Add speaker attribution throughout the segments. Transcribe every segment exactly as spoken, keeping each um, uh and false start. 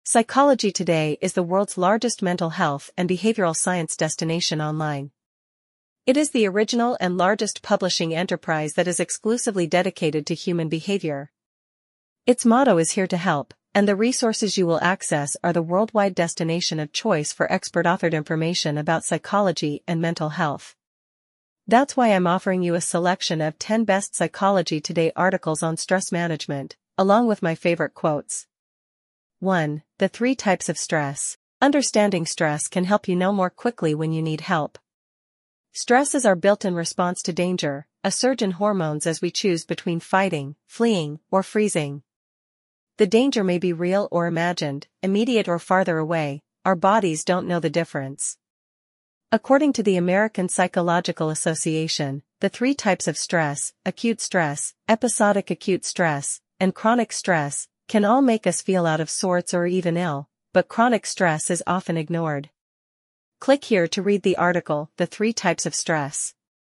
Speaker 1: Psychology Today is the world's largest mental health and behavioral science destination online. It is the original and largest publishing enterprise that is exclusively dedicated to human behavior. Its motto is "Here to help," and the resources you will access are the worldwide destination of choice for expert-authored information about psychology and mental health. That's why I'm offering you a selection of ten best Psychology Today articles on stress management, along with my favorite quotes. one. The three types of stress. Understanding stress can help you know more quickly when you need help. Stress is our built-in response to danger, a surge in hormones as we choose between fighting, fleeing, or freezing. The danger may be real or imagined, immediate or farther away. Our bodies don't know the difference. According to the American Psychological Association, the three types of stress, acute stress, episodic acute stress, and chronic stress, can all make us feel out of sorts or even ill, but chronic stress is often ignored. Click here to read the article, The Three Types of Stress.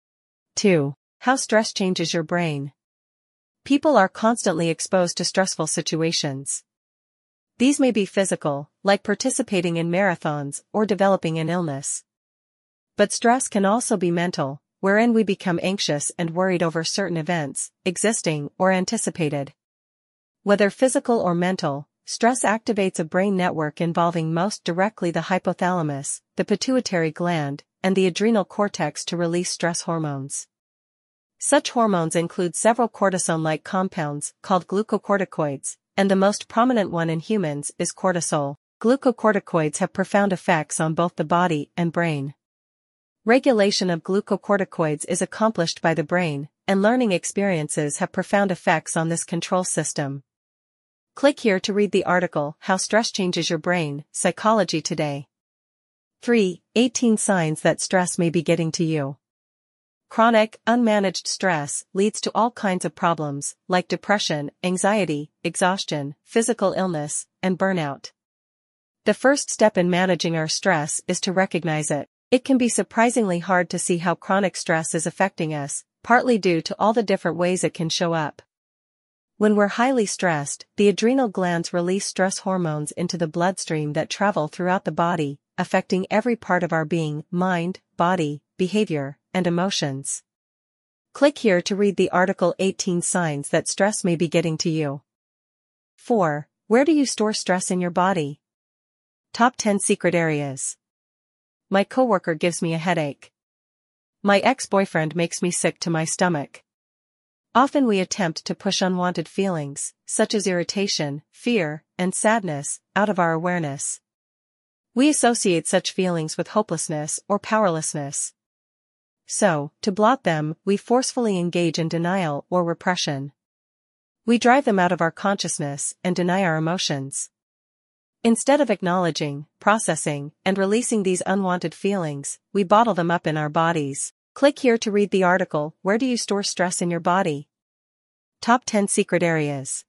Speaker 1: two. How stress changes your brain. People are constantly exposed to stressful situations. These may be physical, like participating in marathons or developing an illness. But stress can also be mental, wherein we become anxious and worried over certain events, existing or anticipated. Whether physical or mental, stress activates a brain network involving most directly the hypothalamus, the pituitary gland, and the adrenal cortex to release stress hormones. Such hormones include several cortisone-like compounds, called glucocorticoids, and the most prominent one in humans is cortisol. Glucocorticoids have profound effects on both the body and brain. Regulation of glucocorticoids is accomplished by the brain, and learning experiences have profound effects on this control system. Click here to read the article, How Stress Changes Your Brain, Psychology Today. three. eighteen Signs that stress may be getting to you. Chronic, unmanaged stress leads to all kinds of problems, like depression, anxiety, exhaustion, physical illness, and burnout. The first step in managing our stress is to recognize it. It can be surprisingly hard to see how chronic stress is affecting us, partly due to all the different ways it can show up. When we're highly stressed, the adrenal glands release stress hormones into the bloodstream that travel throughout the body, affecting every part of our being, mind, body, behavior, and emotions. Click here to read the article eighteen Signs that Stress May Be Getting to You. four. Where do you store stress in your body? Top ten Secret Areas. My coworker gives me a headache. My ex-boyfriend makes me sick to my stomach. Often we attempt to push unwanted feelings, such as irritation, fear, and sadness, out of our awareness. We associate such feelings with hopelessness or powerlessness. So, to blot them, we forcefully engage in denial or repression. We drive them out of our consciousness and deny our emotions. Instead of acknowledging, processing, and releasing these unwanted feelings, we bottle them up in our bodies. Click here to read the article, Where do you store stress in your body? Top ten Secret Areas.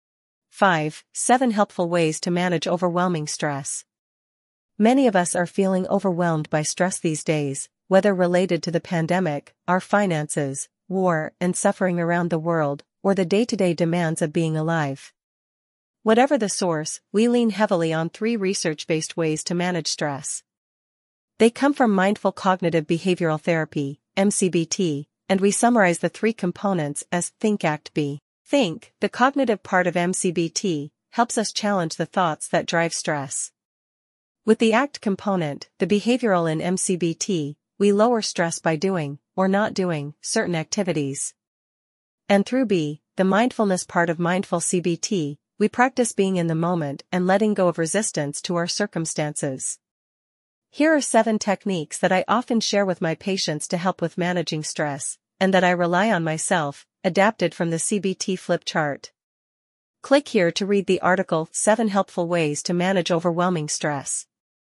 Speaker 1: five. seven Helpful Ways to Manage Overwhelming Stress. Many of us are feeling overwhelmed by stress these days, whether related to the pandemic, our finances, war and suffering around the world, or the day-to-day demands of being alive. Whatever the source, we lean heavily on three research-based ways to manage stress. They come from Mindful Cognitive Behavioral Therapy, M C B T, and we summarize the three components as Think Act Be. Think, the cognitive part of M C B T, helps us challenge the thoughts that drive stress. With the Act component, the behavioral in M C B T, we lower stress by doing, or not doing, certain activities. And through Be, the mindfulness part of Mindful C B T, we practice being in the moment and letting go of resistance to our circumstances. Here are seven techniques that I often share with my patients to help with managing stress, and that I rely on myself, adapted from the C B T flip chart. Click here to read the article, seven Helpful Ways to Manage Overwhelming Stress.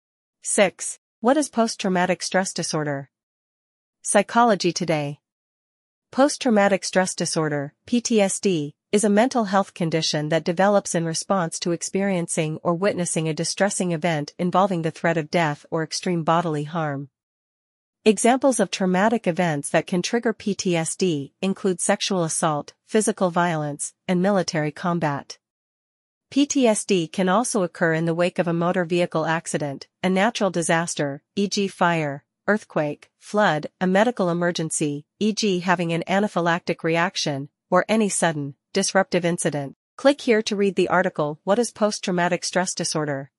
Speaker 1: six. What is post-traumatic stress disorder? Psychology Today. Post-traumatic stress disorder, P T S D, is a mental health condition that develops in response to experiencing or witnessing a distressing event involving the threat of death or extreme bodily harm. Examples of traumatic events that can trigger P T S D include sexual assault, physical violence, and military combat. P T S D can also occur in the wake of a motor vehicle accident, a natural disaster, for example fire, earthquake, flood, a medical emergency, for example having an anaphylactic reaction, or any sudden, disruptive incident. Click here to read the article, What is Post-Traumatic Stress Disorder?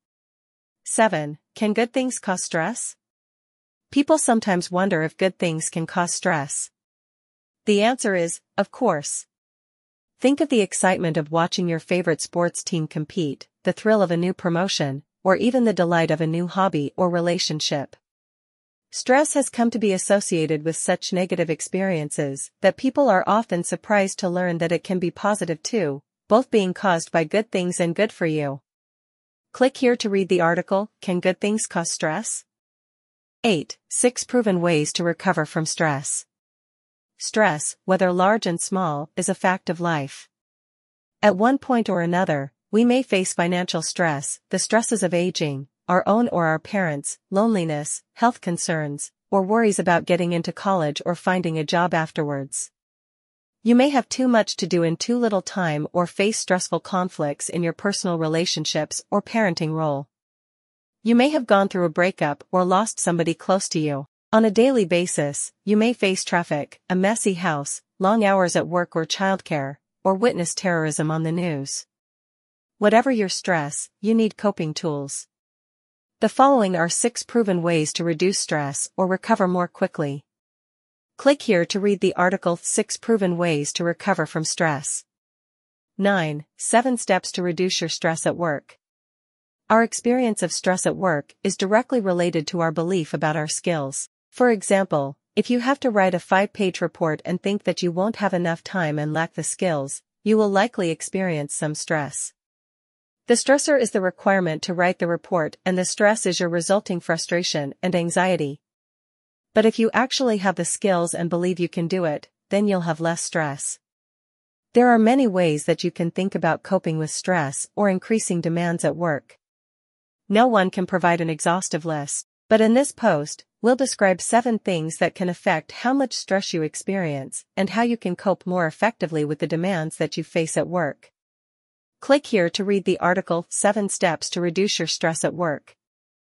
Speaker 1: seven. Can good things cause stress? People sometimes wonder if good things can cause stress. The answer is, of course. Think of the excitement of watching your favorite sports team compete, the thrill of a new promotion, or even the delight of a new hobby or relationship. Stress has come to be associated with such negative experiences that people are often surprised to learn that it can be positive too, both being caused by good things and good for you. Click here to read the article, Can Good Things Cause Stress? eight. six Proven Ways to Recover from Stress. Stress, whether large and small, is a fact of life. At one point or another, we may face financial stress, the stresses of aging, our own or our parents', loneliness, health concerns, or worries about getting into college or finding a job afterwards. You may have too much to do in too little time or face stressful conflicts in your personal relationships or parenting role. You may have gone through a breakup or lost somebody close to you. On a daily basis, you may face traffic, a messy house, long hours at work or childcare, or witness terrorism on the news. Whatever your stress, you need coping tools. The following are six proven ways to reduce stress or recover more quickly. Click here to read the article six Proven Ways to Recover from Stress. nine. seven Steps to Reduce Your Stress at Work. Our experience of stress at work is directly related to our belief about our skills. For example, if you have to write a five-page report and think that you won't have enough time and lack the skills, you will likely experience some stress. The stressor is the requirement to write the report and the stress is your resulting frustration and anxiety. But if you actually have the skills and believe you can do it, then you'll have less stress. There are many ways that you can think about coping with stress or increasing demands at work. No one can provide an exhaustive list, but in this post, we'll describe seven things that can affect how much stress you experience and how you can cope more effectively with the demands that you face at work. Click here to read the article seven Steps to Reduce Your Stress at Work.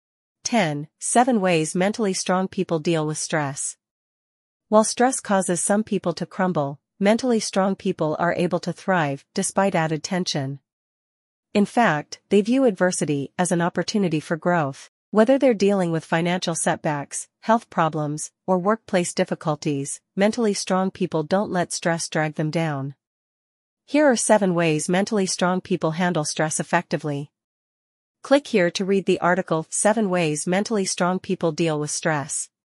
Speaker 1: ten. seven Ways Mentally Strong People Deal with Stress. While stress causes some people to crumble, mentally strong people are able to thrive despite added tension. In fact, they view adversity as an opportunity for growth. Whether they're dealing with financial setbacks, health problems, or workplace difficulties, mentally strong people don't let stress drag them down. Here are seven ways mentally strong people handle stress effectively. Click here to read the article seven Ways Mentally Strong People Deal with Stress.